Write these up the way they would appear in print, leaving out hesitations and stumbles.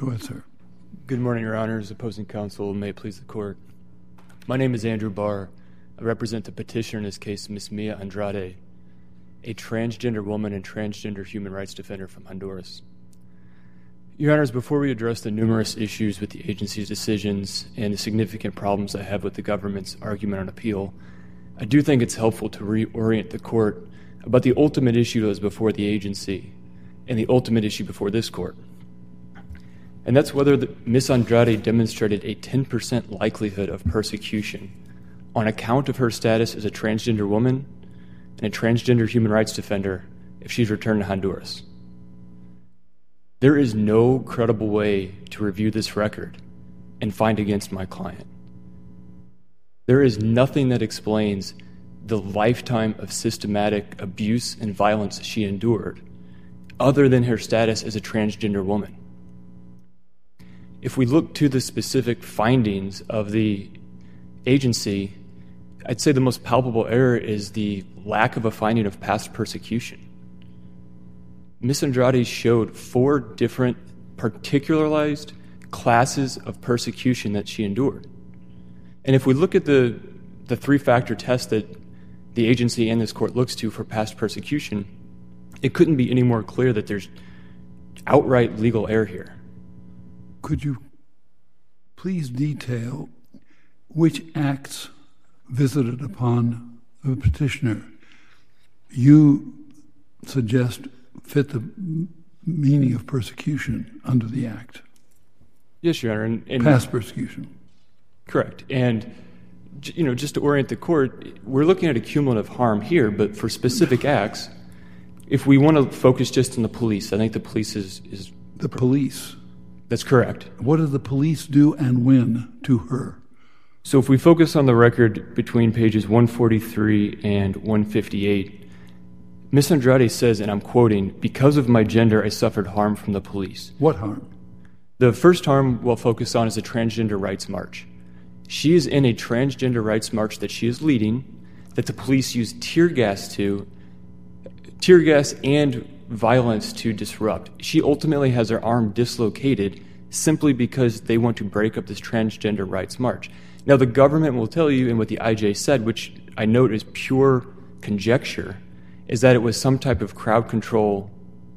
Go ahead, sir. Good morning, Your Honors. Opposing counsel, may it please the Court. My name is Andrew Barr. I represent the petitioner in this case, Ms. Mia Andrade, a transgender woman and transgender human rights defender from Honduras. Your Honors, before we address the numerous issues with the agency's decisions and the significant problems I have with the government's argument on appeal, I do think it's helpful to reorient the Court about the ultimate issue that was before the agency and the ultimate issue before this Court. And that's whether Ms. Andrade demonstrated a 10% likelihood of persecution on account of her status as a transgender woman and a transgender human rights defender if she's returned to Honduras. There is no credible way to review this record and find against my client. There is nothing that explains the lifetime of systematic abuse and violence she endured other than her status as a transgender woman. If we look to the specific findings of the agency, I'd say the most palpable error is the lack of a finding of past persecution. Ms. Andrade showed 4 different particularized classes of persecution that she endured. And if we look at the 3-factor test that the agency and this court looks to for past persecution, it couldn't be any more clear that there's outright legal error here. Could you please detail which acts visited upon the petitioner you suggest fit the meaning of persecution under the Act? Yes, Your Honor. And past persecution. Correct. And, just to orient the court, we're looking at a cumulative harm here, but for specific acts, if we want to focus just on the police, I think the police is... The police? That's correct. What did the police do and when to her? So if we focus on the record between pages 143 and 158, Ms. Andrade says, and I'm quoting, "Because of my gender, I suffered harm from the police." What harm? The first harm we'll focus on is a transgender rights march. She is in a transgender rights march that she is leading, that the police used tear gas and violence to disrupt. She ultimately has her arm dislocated simply because they want to break up this transgender rights march. Now, the government will tell you, and what the IJ said, which I note is pure conjecture, is that it was some type of crowd control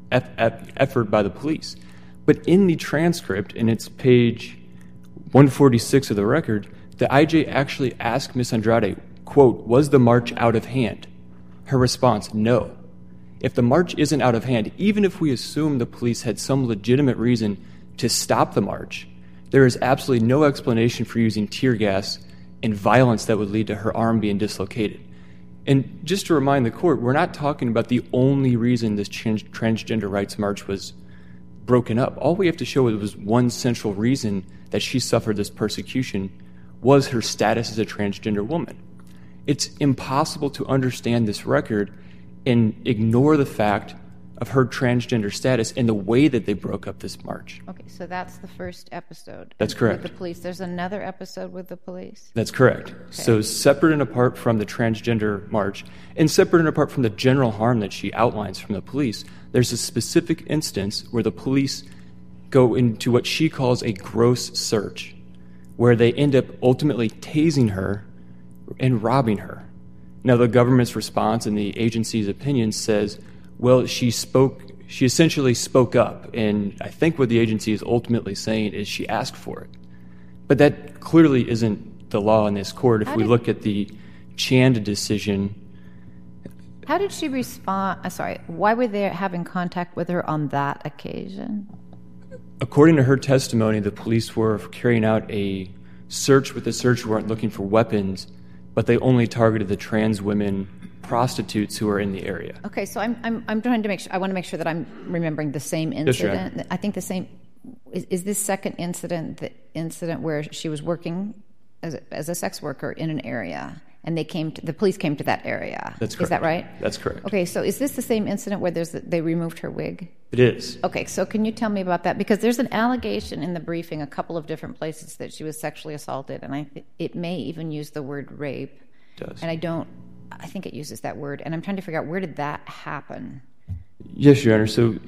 effort by the police. But in the transcript, and it's page 146 of the record, the IJ actually asked Ms. Andrade, quote, "Was the march out of hand?" Her response, "No." If the march isn't out of hand, even if we assume the police had some legitimate reason to stop the march, there is absolutely no explanation for using tear gas and violence that would lead to her arm being dislocated. And just to remind the court, we're not talking about the only reason this transgender rights march was broken up. All we have to show was one central reason that she suffered this persecution was her status as a transgender woman. It's impossible to understand this record and ignore the fact of her transgender status and the way that they broke up this march. Okay, so that's the first episode. That's correct. With the police. There's another episode with the police? That's correct. Okay. So separate and apart from the transgender march, and separate and apart from the general harm that she outlines from the police, there's a specific instance where the police go into what she calls a gross search, where they end up ultimately tasing her and robbing her. Now, the government's response and the agency's opinion says, well, she essentially spoke up, and I think what the agency is ultimately saying is she asked for it. But that clearly isn't the law in this court. If we look at the Chand decision... How did she respond? Why were they having contact with her on that occasion? According to her testimony, the police were carrying out a search with a search warrant looking for weapons, but they only targeted the trans women prostitutes who are in the area. Okay, so I'm trying to make sure. I want to make sure that I'm remembering the same incident. Yes, I think the same. Is this second incident the incident where she was working as a sex worker in an area, and the police came to that area? That's correct. Is that right? That's correct. Okay, so is this the same incident where they removed her wig? It is. Okay, so can you tell me about that? Because there's an allegation in the briefing, a couple of different places, that she was sexually assaulted, and it may even use the word rape. It does. And I think it uses that word, and I'm trying to figure out, where did that happen? Yes, Your Honor. So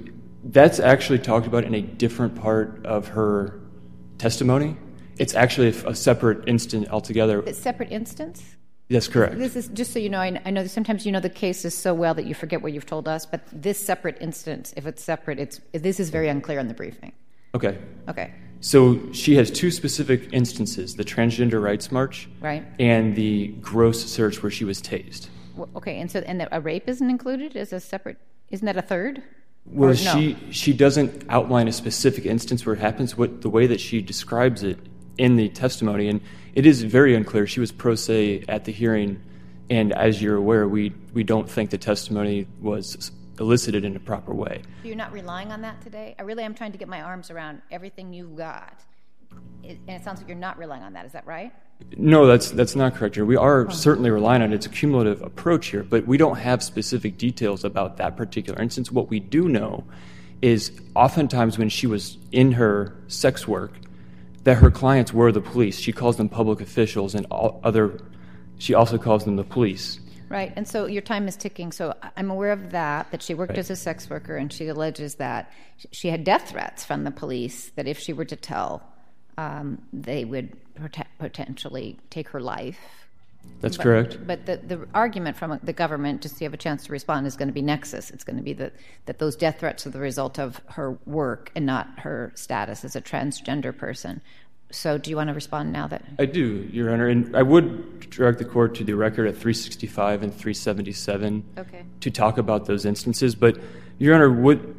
That's actually talked about in a different part of her testimony. It's actually a separate instance altogether. It's a separate instance? That's correct. This is, just so you know, I know that sometimes you know the cases so well that you forget what you've told us, but this separate instance, if it's separate, this is very unclear in the briefing. Okay. Okay. So she has two specific instances, the Transgender Rights March right. and the gross search where she was tased. Well, okay, and a rape isn't included as a separate, isn't that a third? Well, no? she doesn't outline a specific instance where it happens, the way that she describes it in the testimony, and it is very unclear. She was pro se at the hearing, and as you're aware, we don't think the testimony was elicited in a proper way. So you're not relying on that today? I really am trying to get my arms around everything you've got, and it sounds like you're not relying on that. Is that right? No, that's not correct here. We are certainly relying on it. It's a cumulative approach here, but we don't have specific details about that particular instance. What we do know is oftentimes when she was in her sex work, that her clients were the police. She calls them public officials, and she also calls them the police. Right, and so your time is ticking. So I'm aware of that she worked as a sex worker, and she alleges that she had death threats from the police, that if she were to tell, they would potentially take her life. That's correct. But the argument from the government, just so you have a chance to respond, is going to be nexus. It's going to be that those death threats are the result of her work and not her status as a transgender person. So do you want to respond now? I do, Your Honor. And I would direct the court to the record at 365 and 377 to talk about those instances. But, Your Honor,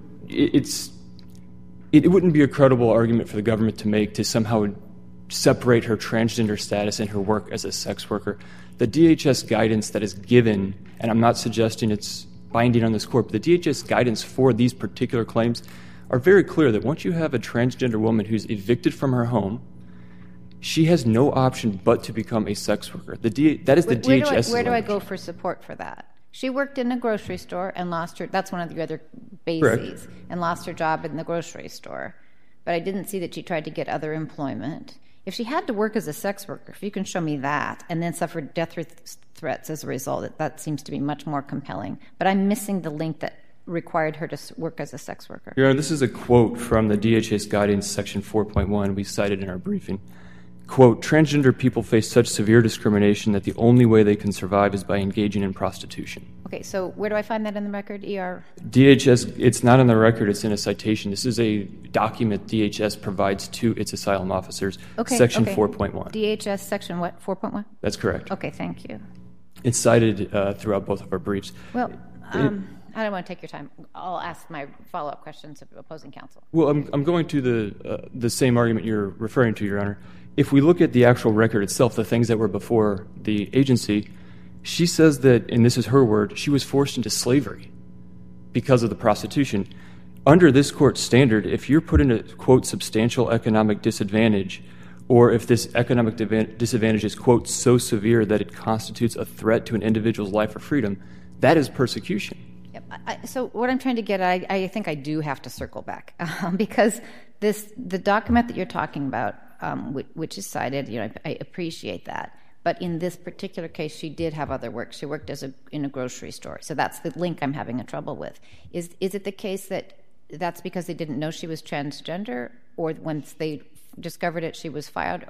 it wouldn't be a credible argument for the government to make to somehow separate her transgender status and her work as a sex worker. The DHS guidance that is given, and I'm not suggesting it's binding on this court, but the DHS guidance for these particular claims are very clear that once you have a transgender woman who's evicted from her home, she has no option but to become a sex worker. That is the DHS. Where do I go for support for that? She worked in a grocery store and lost her, that's one of the other bases, correct, and lost her job in the grocery store. But I didn't see that she tried to get other employment. If she had to work as a sex worker, if you can show me that, and then suffered death threats as a result, that seems to be much more compelling. But I'm missing the link that required her to work as a sex worker. Your Honor, this is a quote from the DHS guidance section 4.1 we cited in our briefing. Quote, transgender people face such severe discrimination that the only way they can survive is by engaging in prostitution. Okay, so where do I find that in the record, ER? DHS, it's not in the record, it's in a citation. This is a document DHS provides to its asylum officers, section 4.1. DHS section what, 4.1? That's correct. Okay, thank you. It's cited throughout both of our briefs. Well, I don't want to take your time. I'll ask my follow-up questions of opposing counsel. Well, I'm going to the same argument you're referring to, Your Honor. If we look at the actual record itself, the things that were before the agency, she says that, and this is her word, she was forced into slavery because of the prostitution. Under this court standard, if you're put in a, quote, substantial economic disadvantage, or if this economic disadvantage is, quote, so severe that it constitutes a threat to an individual's life or freedom, that is persecution. Yep. So what I'm trying to get at, I think I do have to circle back because the document that you're talking about, which is cited, I appreciate that. But in this particular case, she did have other work. She worked in a grocery store. So that's the link I'm having a trouble with. Is it the case that that's because they didn't know she was transgender, or once they discovered it, she was fired,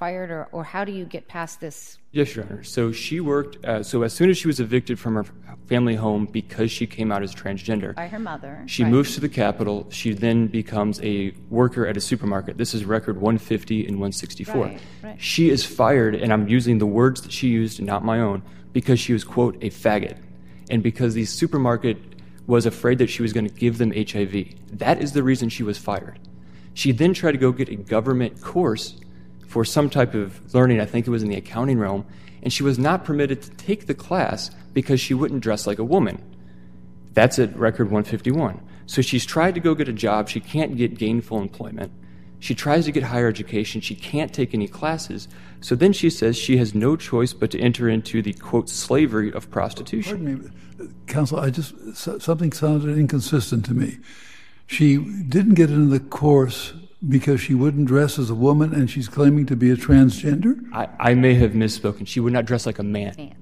or how do you get past this? Yes, Your Honor. So she worked, so as soon as she was evicted from her family home because she came out as transgender. By her mother. She moves to the Capitol. She then becomes a worker at a supermarket. This is record 150 and 164. Right. She is fired, and I'm using the words that she used, not my own, because she was, quote, a faggot. And because the supermarket was afraid that she was going to give them HIV. That is the reason she was fired. She then tried to go get a government course for some type of learning, I think it was in the accounting realm, and she was not permitted to take the class because she wouldn't dress like a woman. That's at record 151. So she's tried to go get a job. She can't get gainful employment. She tries to get higher education. She can't take any classes. So then she says she has no choice but to enter into the, quote, slavery of prostitution. Pardon me, counsel, something sounded inconsistent to me. She didn't get into the course because she wouldn't dress as a woman, and she's claiming to be a transgender? I may have misspoken. She would not dress like a man.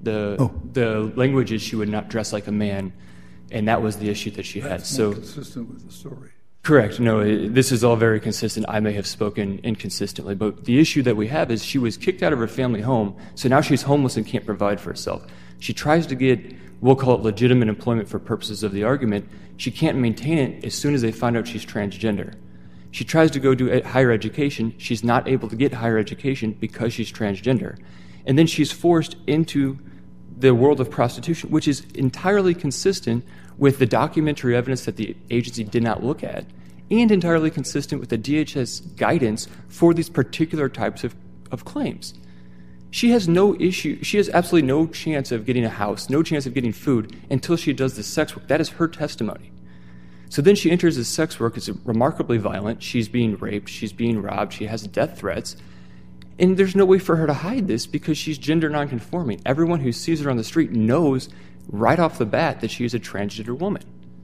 The language is she would not dress like a man, and that was the issue that she had. That's more consistent with the story. Correct. No, this is all very consistent. I may have spoken inconsistently, but the issue that we have is she was kicked out of her family home, so now she's homeless and can't provide for herself. She tries to get, we'll call it legitimate employment for purposes of the argument. She can't maintain it as soon as they find out she's transgender. She tries to go do higher education. She's not able to get higher education because she's transgender. And then she's forced into the world of prostitution, which is entirely consistent with the documentary evidence that the agency did not look at, and entirely consistent with the DHS guidance for these particular types of claims. She has no issue, she has absolutely no chance of getting a house, no chance of getting food until she does the sex work. That is her testimony. So then she enters the sex work. It's remarkably violent. She's being raped, she's being robbed, she has death threats. And there's no way for her to hide this because she's gender nonconforming. Everyone who sees her on the street knows right off the bat that she is a transgender woman.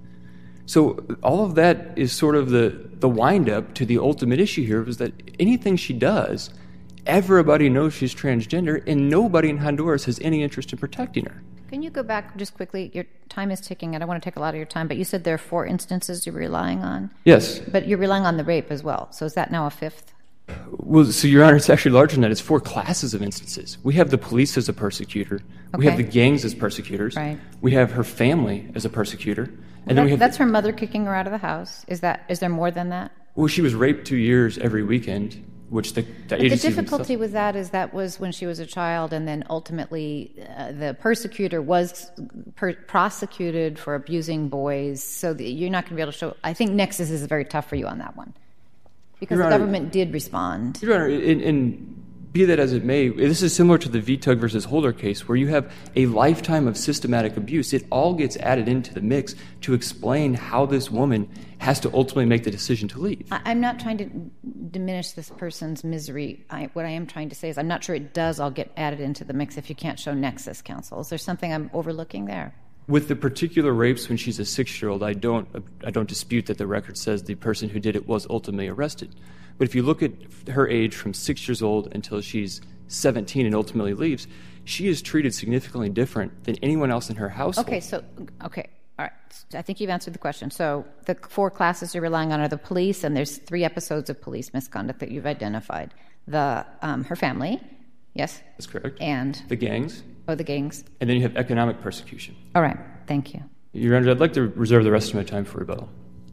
So all of that is sort of the wind-up to the ultimate issue here, is that anything she does, everybody knows she's transgender, and nobody in Honduras has any interest in protecting her. Can you go back just quickly? Your time is ticking. I don't want to take a lot of your time, but you said there are 4 instances you're relying on? Yes. But you're relying on the rape as well. So is that now a 5th? Well, so, Your Honor, it's actually larger than that. It's 4 classes of instances. We have the police as a persecutor. Okay. We have the gangs as persecutors. Right. We have her family as a persecutor. And then we have that's her mother kicking her out of the house. Is there more than that? Well, she was raped 2 years every weekend, which the agency... The difficulty with that is that was when she was a child, and then ultimately the persecutor was prosecuted for abusing boys, so you're not going to be able to show... I think nexus is very tough for you on that one, because the government did respond. Your Honor, and be that as it may, this is similar to the Vitug versus Holder case, where you have a lifetime of systematic abuse. It all gets added into the mix to explain how this woman has to ultimately make the decision to leave. I'm not trying to diminish this person's misery. What I am trying to say is I'm not sure it does all get added into the mix if you can't show nexus, counsel. Is there something I'm overlooking there? With the particular rapes when she's a 6-year-old, I don't dispute that the record says the person who did it was ultimately arrested. But if you look at her age from 6 years old until she's 17 and ultimately leaves, she is treated significantly different than anyone else in her household. Okay, all right. I think you've answered the question. So the 4 classes you're relying on are the police, and there's 3 episodes of police misconduct that you've identified. Her family, yes? That's correct. And? The gangs. Oh, the gangs. And then you have economic persecution. All right, thank you. Your Honor, I'd like to reserve the rest of my time for rebuttal.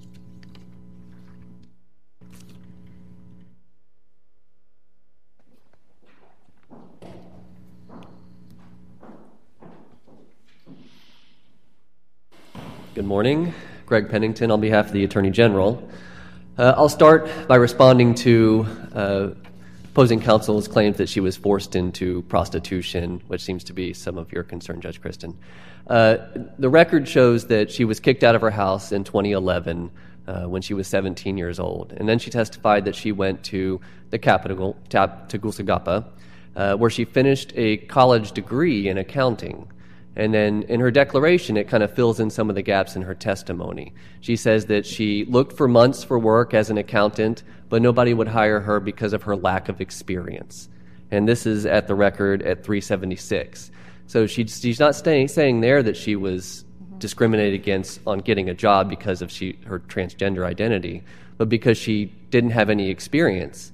Good morning. Greg Pennington on behalf of the Attorney General. I'll start by responding to opposing counsel's claims that she was forced into prostitution, which seems to be some of your concern, Judge Kristen. The record shows that she was kicked out of her house in 2011 when she was 17 years old. And then she testified that she went to the capital, Tegucigalpa, where she finished a college degree in accounting. And then in her declaration, it kind of fills in some of the gaps in her testimony. She says that she looked for months for work as an accountant, but nobody would hire her because of her lack of experience. And this is at the record at 376. So she's not saying there that she was discriminated against on getting a job because of her transgender identity, but because she didn't have any experience.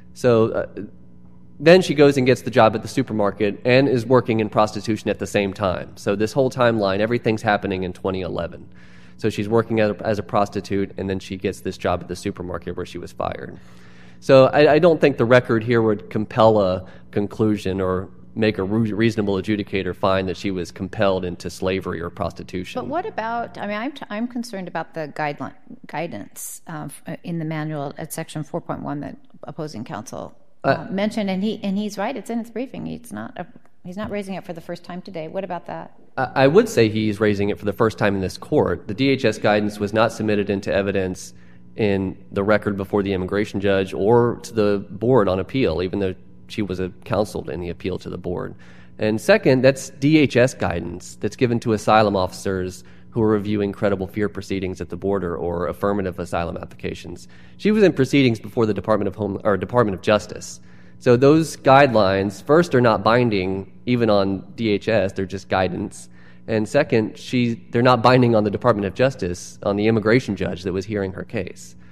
So then she goes and gets the job at the supermarket and is working in prostitution at the same time. So this whole timeline, everything's happening in 2011. So she's working as a prostitute, and then she gets this job at the supermarket where she was fired. So I don't think the record here would compel a conclusion or make a reasonable adjudicator find that she was compelled into slavery or prostitution. But what about, I'm concerned about the guidance in the manual at section 4.1 that opposing counsel mentioned, and he's right. It's in his briefing. He's not raising it for the first time today. What about that? I would say he's raising it for the first time in this court. The DHS guidance was not submitted into evidence in the record before the immigration judge or to the board on appeal, even though she was counseled in the appeal to the board. And second, that's DHS guidance that's given to asylum officers who are reviewing credible fear proceedings at the border or affirmative asylum applications. She was in proceedings before the Department of Justice. So those guidelines, first, are not binding even on DHS, they're just guidance. And second, they're not binding on the Department of Justice, on the immigration judge that was hearing her case.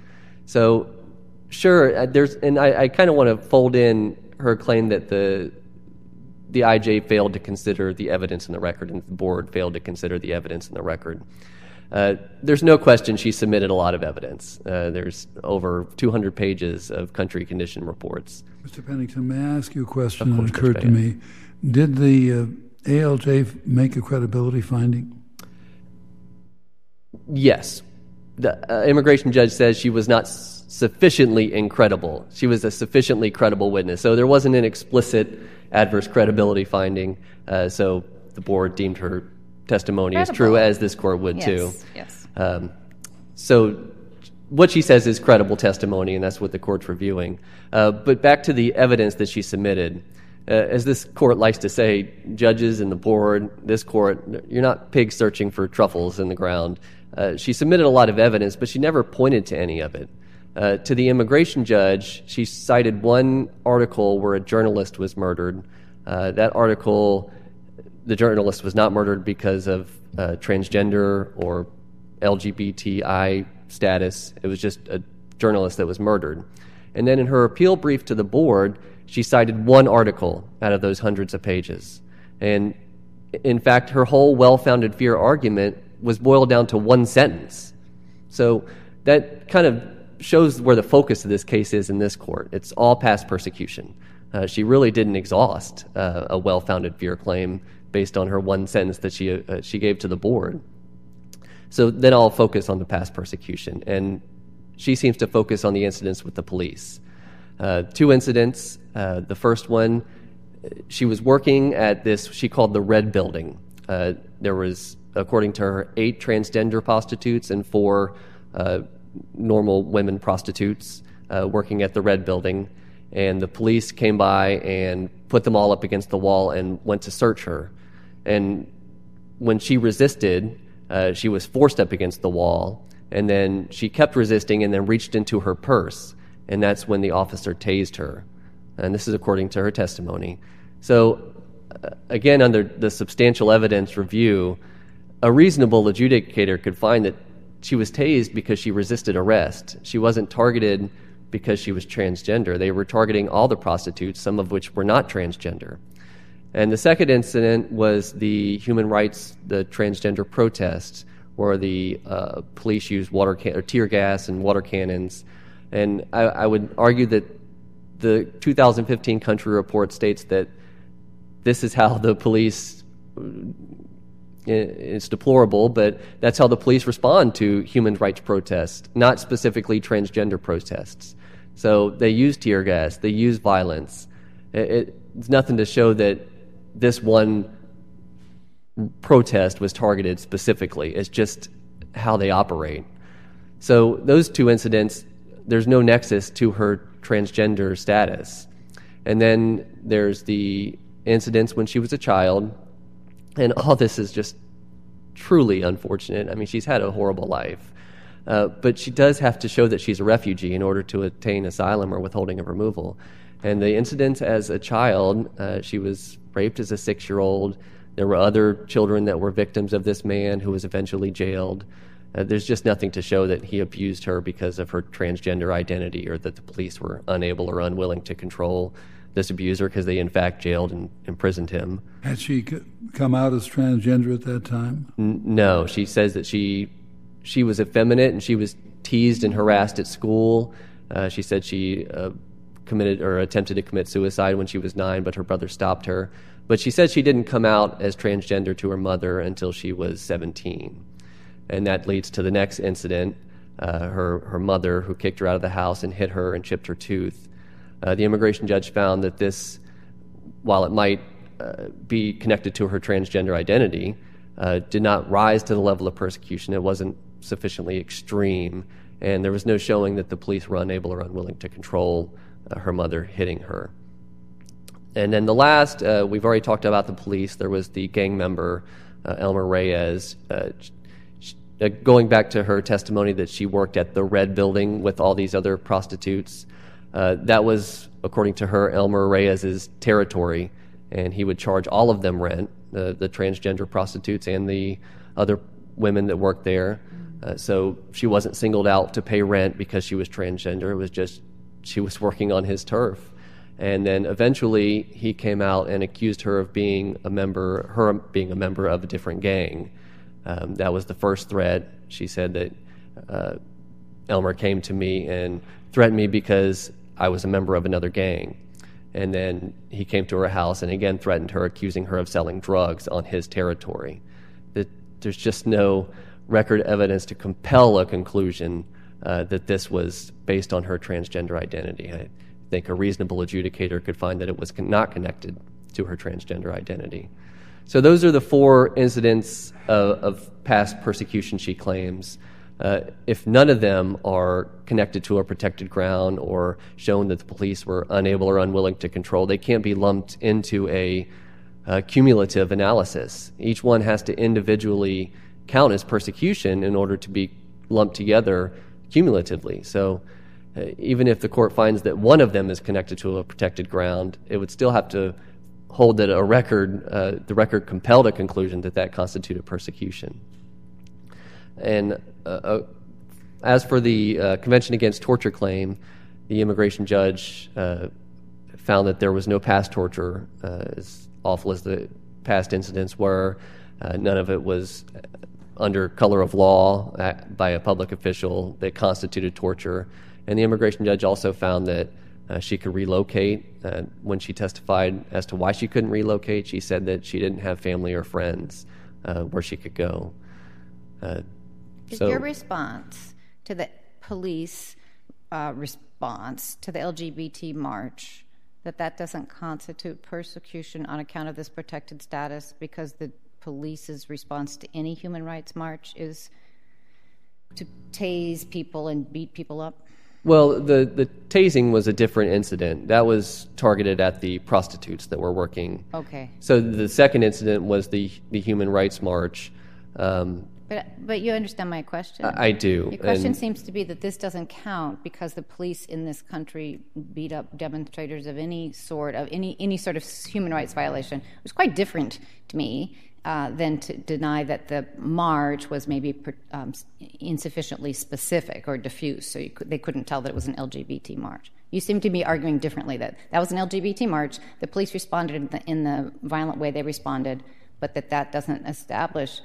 So, sure, I kind of want to fold in her claim that the IJ failed to consider the evidence in the record and the board failed to consider the evidence in the record. There's no question she submitted a lot of evidence. There's over 200 pages of country condition reports. Mr. Pennington, may I ask you a question that occurred to me? Did the ALJ make a credibility finding? Yes. The immigration judge says she was not sufficiently incredible. She was a sufficiently credible witness. So there wasn't an explicit adverse credibility finding. So the board deemed her testimony as true, as this court would too. Yes. So what she says is credible testimony, and that's what the court's reviewing. But back to the evidence that she submitted. As this court likes to say, judges and the board, this court, you're not pigs searching for truffles in the ground. She submitted a lot of evidence, but she never pointed to any of it. To the immigration judge, she cited one article where a journalist was murdered. That article, the journalist was not murdered because of transgender or LGBTI status. It was just a journalist that was murdered. And then in her appeal brief to the board, she cited one article out of those hundreds of pages. And in fact, her whole well-founded fear argument was boiled down to one sentence. So that kind of shows where the focus of this case is in this court. It's all past persecution. She really didn't exhaust a well-founded fear claim based on her one sentence that she gave to the board. So then I'll focus on the past persecution. And she seems to focus on the incidents with the police. Two incidents. The first one, she was working at this, she called the Red Building. There was, according to her, 8 transgender prostitutes and 4 normal women prostitutes working at the Red Building. And the police came by and put them all up against the wall and went to search her. And when she resisted, she was forced up against the wall. And then she kept resisting and then reached into her purse. And that's when the officer tased her. And this is according to her testimony. So, again, under the substantial evidence review, a reasonable adjudicator could find that she was tased because she resisted arrest. She wasn't targeted because she was transgender. They were targeting all the prostitutes, some of which were not transgender. And the second incident was the human rights, the transgender protests, where the police used tear gas and water cannons. And I would argue that the 2015 country report states that this is how the police, it's deplorable, but that's how the police respond to human rights protests, not specifically transgender protests. So they use tear gas, they use violence. It's nothing to show that this one protest was targeted specifically. It's just how they operate. So those two incidents, there's no nexus to her transgender status. And then there's the incidents when she was a child, and all this is just truly unfortunate. I mean, she's had a horrible life. But she does have to show that she's a refugee in order to attain asylum or withholding of removal. And the incidents as a child, she was raped as a 6-year-old. There were other children that were victims of this man who was eventually jailed. There's just nothing to show that he abused her because of her transgender identity or that the police were unable or unwilling to control this abuser because they, in fact, jailed and imprisoned him. Had she come out as transgender at that time? No. She says that she was effeminate and she was teased and harassed at school. She said she committed or attempted to commit suicide when she was 9, but her brother stopped her. But she said she didn't come out as transgender to her mother until she was 17. And that leads to the next incident, her mother who kicked her out of the house and hit her and chipped her tooth. The immigration judge found that this, while it might be connected to her transgender identity, did not rise to the level of persecution. It wasn't sufficiently extreme, and there was no showing that the police were unable or unwilling to control her mother hitting her. And then the last, we've already talked about the police. There was the gang member, Elmer Reyes. Going back to her testimony that she worked at the Red Building with all these other prostitutes, that was, according to her, Elmer Reyes's territory, and he would charge all of them rent, the transgender prostitutes and the other women that worked there. So she wasn't singled out to pay rent because she was transgender. It was just she was working on his turf. And then eventually he came out and accused her of being a member of a different gang. That was the first threat. She said that Elmer came to me and threatened me because I was a member of another gang. And then he came to her house and again threatened her, accusing her of selling drugs on his territory. There's just no record evidence to compel a conclusion that this was based on her transgender identity. I think a reasonable adjudicator could find that it was not connected to her transgender identity. So those are the 4 incidents of past persecution she claims. If none of them are connected to a protected ground or shown that the police were unable or unwilling to control, they can't be lumped into a cumulative analysis. Each one has to individually count as persecution in order to be lumped together cumulatively. So even if the court finds that one of them is connected to a protected ground, it would still have to hold that the record compelled a conclusion that constituted persecution. And as for the Convention Against Torture claim, the immigration judge found that there was no past torture, as awful as the past incidents were. None of it was under color of law by a public official that constituted torture. And the immigration judge also found that she could relocate. When she testified as to why she couldn't relocate, she said that she didn't have family or friends where she could go. Is your response to the police response to the LGBT march that doesn't constitute persecution on account of this protected status because the police's response to any human rights march is to tase people and beat people up? Well, the tasing was a different incident. That was targeted at the prostitutes that were working. Okay. So the second incident was the human rights march. But you understand my question? I do. Your question seems to be that this doesn't count because the police in this country beat up demonstrators of any sort of human rights violation. It was quite different to me than to deny that the march was maybe insufficiently specific or diffuse, so they couldn't tell that it was an LGBT march. You seem to be arguing differently that was an LGBT march. The police responded in the violent way they responded, but that doesn't establish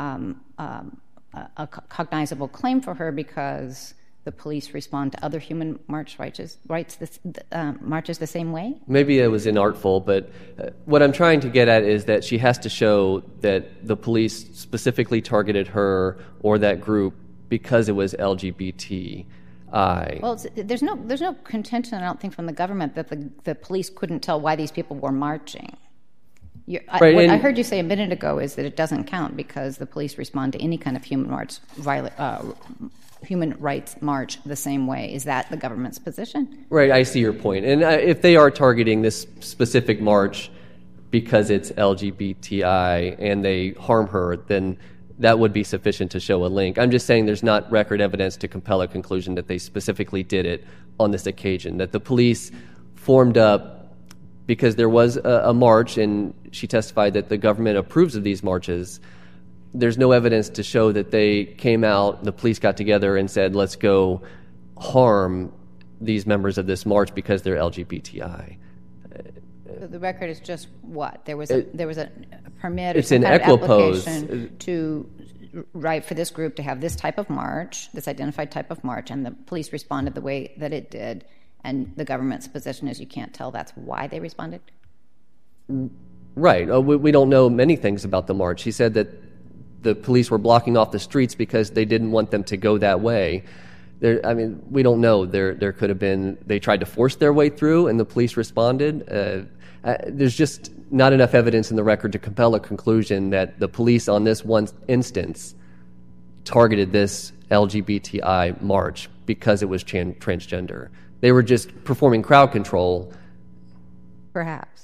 a cognizable claim for her because the police respond to other human marches the same way? Maybe it was inartful, but what I'm trying to get at is that she has to show that the police specifically targeted her or that group because it was LGBTI. Well, there's no contention, I don't think, from the government that the police couldn't tell why these people were marching. What I heard you say a minute ago is that it doesn't count because the police respond to any kind of human rights march the same way. Is that the government's position? Right, I see your point. And if they are targeting this specific march because it's LGBTI and they harm her, then that would be sufficient to show a link. I'm just saying there's not record evidence to compel a conclusion that they specifically did it on this occasion, that the police formed up because there was a march, and she testified that the government approves of these marches. There's no evidence to show that they came out, the police got together and said, let's go harm these members of this march because they're LGBTI. The record is just what? There was a permit or it's an application to write for this group to have this type of march, this identified type of march, and the police responded the way that it did. And the government's position is you can't tell that's why they responded? Right. We don't know many things about the march. She said that the police were blocking off the streets because they didn't want them to go that way. We don't know. There could have been, they tried to force their way through and the police responded. There's just not enough evidence in the record to compel a conclusion that the police on this one instance targeted this LGBTI march because it was transgender. They were just performing crowd control. Perhaps.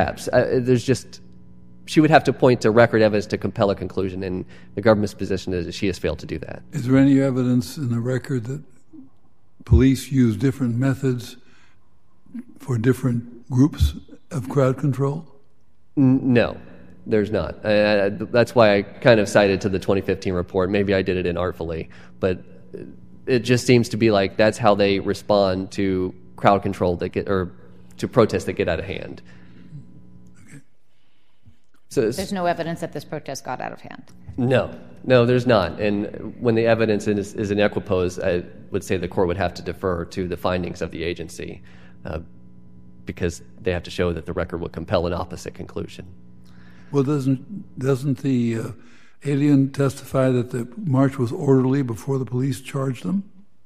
She would have to point to record evidence to compel a conclusion, and the government's position is that she has failed to do that. Is there any evidence in the record that police use different methods for different groups of crowd control? No. There's not. That's why I kind of cited to the 2015 report. Maybe I did it inartfully, but it just seems to be like that's how they respond to crowd control or to protests that get out of hand. Okay. So there's no evidence that this protest got out of hand? No, there's not. And when the evidence is in equipoise, I would say the court would have to defer to the findings of the agency because they have to show that the record would compel an opposite conclusion. Well, doesn't the alien testify that the march was orderly before the police charged them?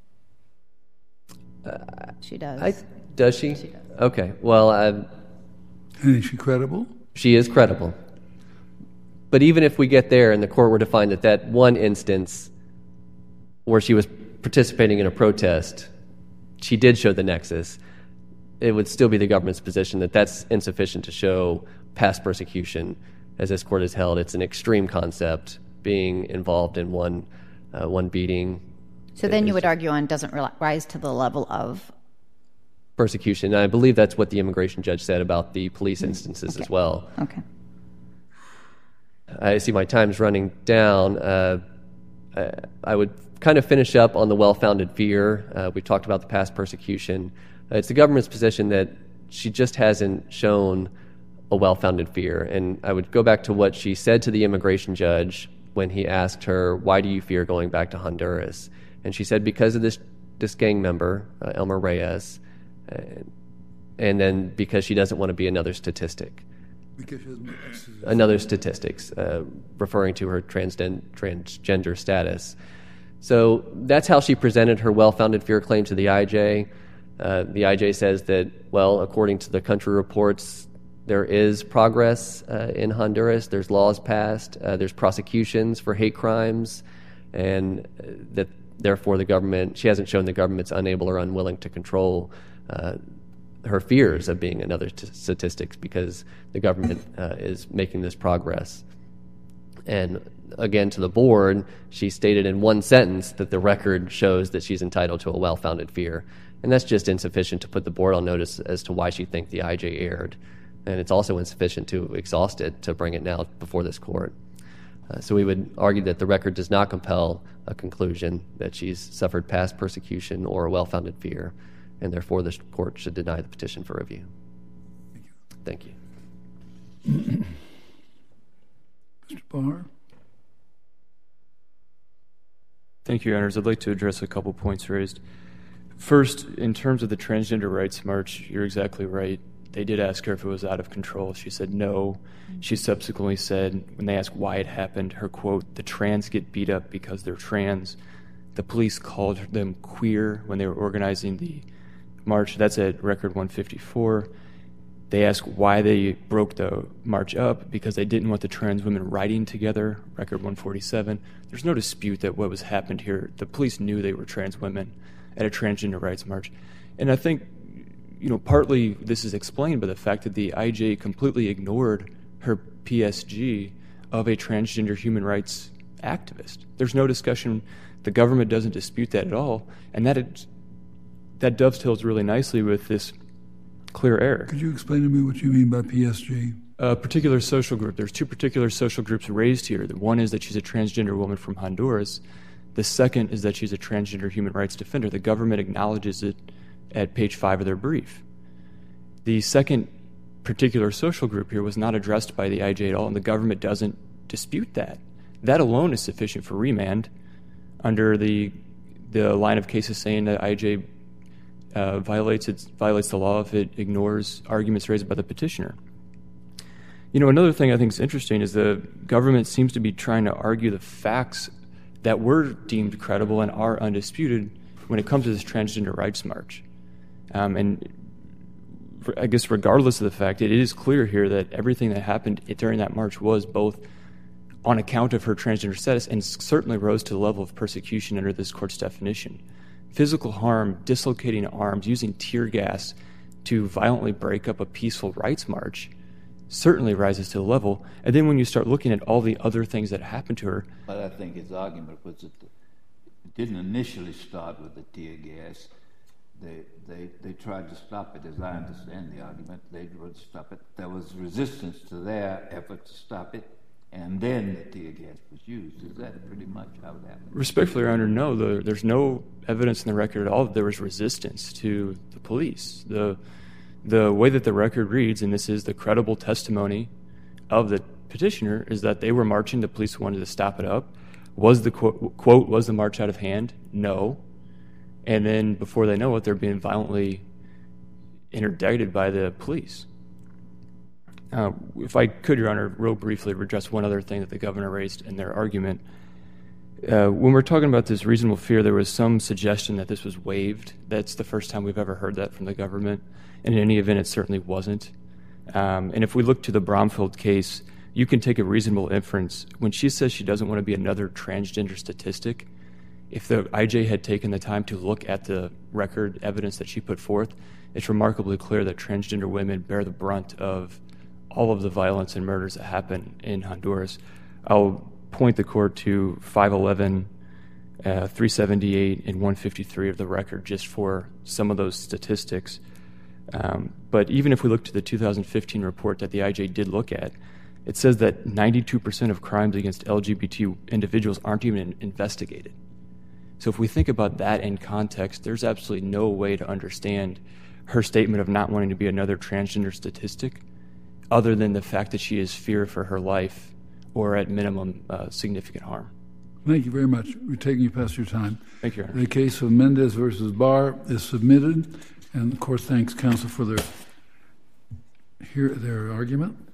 She does. Does she? She does. Okay. Well, And is she credible? she is credible. But even if we get there and the court were to find that one instance where she was participating in a protest, she did show the nexus, it would still be the government's position that that's insufficient to show past persecution. As this court has held, it's an extreme concept, being involved in one beating. So then you would argue on doesn't rise to the level of persecution. And I believe that's what the immigration judge said about the police instances as well. Okay. I see my time's running down. I would kind of finish up on the well-founded fear. We talked about the past persecution. It's the government's position that she just hasn't shown a well-founded fear. And I would go back to what she said to the immigration judge when he asked her, why do you fear going back to Honduras? And she said, because of this gang member, Elmer Reyes, and then because she doesn't want to be another statistic. Because she doesn't. Another statistics, referring to her transgender status. So that's how she presented her well-founded fear claim to the IJ. The IJ says that, well, according to the country reports, there is progress in Honduras. There's laws passed. There's prosecutions for hate crimes, and that therefore the government, she hasn't shown the government's unable or unwilling to control her fears of being another statistics because the government is making this progress. And again, to the board, she stated in one sentence that the record shows that she's entitled to a well-founded fear. And that's just insufficient to put the board on notice as to why she thinks the IJ erred. And it's also insufficient to exhaust it to bring it now before this court. So we would argue that the record does not compel a conclusion that she's suffered past persecution or a well-founded fear, and therefore this court should deny the petition for review. Thank you. Mr. Barr? Thank you, Your Honors. I'd like to address a couple points raised. First, in terms of the Transgender Rights March, you're exactly right. They did ask her if it was out of control. She said no. She subsequently said, when they asked why it happened, her quote, "The trans get beat up because they're trans." The police called them queer when they were organizing the march. That's at record 154. They asked why they broke the march up, because they didn't want the trans women riding together, record 147. There's no dispute that what was happened here, the police knew they were trans women at a transgender rights march. And I think, partly this is explained by the fact that the IJ completely ignored her PSG of a transgender human rights activist. There's no discussion. The government doesn't dispute that at all. And that dovetails really nicely with this clear error. Could you explain to me what you mean by PSG? A particular social group. There's two particular social groups raised here. One is that she's a transgender woman from Honduras. The second is that she's a transgender human rights defender. The government acknowledges it at page 5 of their brief. The second particular social group here was not addressed by the IJ at all, and the government doesn't dispute that. That alone is sufficient for remand under the line of cases saying that IJ violates the law if it ignores arguments raised by the petitioner. Another thing I think is interesting is the government seems to be trying to argue the facts that were deemed credible and are undisputed when it comes to this transgender rights march. And I guess regardless of the fact, it is clear here that everything that happened during that march was both on account of her transgender status and certainly rose to the level of persecution under this court's definition. Physical harm, dislocating arms, using tear gas to violently break up a peaceful rights march certainly rises to the level. And then when you start looking at all the other things that happened to her... But I think his argument was that it didn't initially start with the tear gas. They tried to stop it, as I understand the argument. They would stop it. There was resistance to their effort to stop it, and then the tear gas was used. Is that pretty much how it happened? Respectfully, Your Honor, no. There's no evidence in the record at all that there was resistance to the police. The way that the record reads, and this is the credible testimony of the petitioner, is that they were marching. The police wanted to stop it up. Was the quote, was the march out of hand? No. And then before they know it, they're being violently interdicted by the police. If I could, Your Honor, real briefly address one other thing that the governor raised in their argument. When we're talking about this reasonable fear, there was some suggestion that this was waived. That's the first time we've ever heard that from the government. And in any event, it certainly wasn't. And if we look to the Bromfield case, you can take a reasonable inference. When she says she doesn't want to be another transgender statistic, if the IJ had taken the time to look at the record evidence that she put forth, it's remarkably clear that transgender women bear the brunt of all of the violence and murders that happen in Honduras. I'll point the court to 511, 378, and 153 of the record just for some of those statistics. But even if we look to the 2015 report that the IJ did look at, it says that 92% of crimes against LGBT individuals aren't even investigated. So if we think about that in context, there's absolutely no way to understand her statement of not wanting to be another transgender statistic other than the fact that she has fear for her life or at minimum significant harm. Thank you very much. We're taking you past your time. Thank you, Your Honor. The case of Mendez versus Barr is submitted, and the court thanks counsel for their argument.